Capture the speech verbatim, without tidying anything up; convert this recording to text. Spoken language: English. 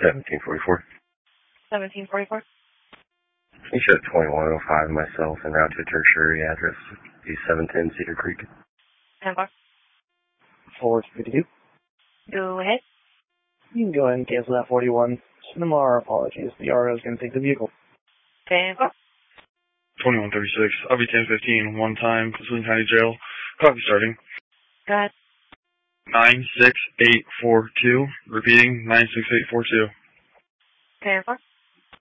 seventeen forty-four. seventeen forty-four. You should have twenty-one oh five myself en route to a tertiary address, be seven ten Cedar Creek. ten four. four fifty-two. Go ahead. You can go ahead and cancel that forty-one. Send them our apologies. The R O is going to take the vehicle. ten four. twenty-one thirty-six. I'll be ten fifteen. One time, Cleveland County Jail. Copy starting. Go ahead. nine six eight four two. Repeating, nine six eight four two. ten four.